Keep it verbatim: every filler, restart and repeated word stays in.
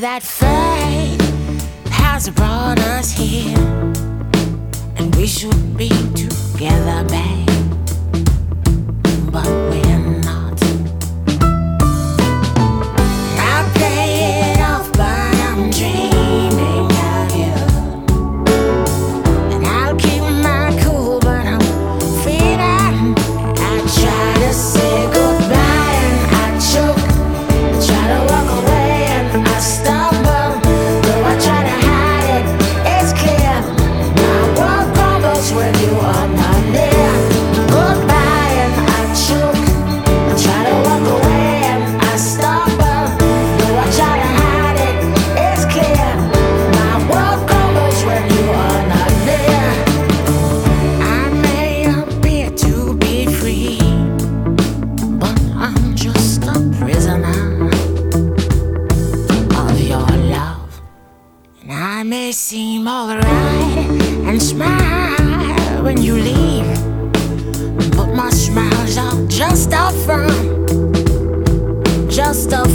that fate has brought us here, and we should be together, babe, but we're not. I play it off, but I'm dreaming of you, and I'll keep my cool, but I'm feeling. I try to say goodbye and I choke, I try to walk away and I stumble, though I try to hide it, it's clear. My world crumbles when you are not near. Goodbye and I choke, I try to walk away and I stumble, though I try to hide it, it's clear. My world crumbles when you are not near. I may appear to be free, but I'm just a prisoner of your love. And I may seem alright and smile when you leave, but my smiles are just a front, just a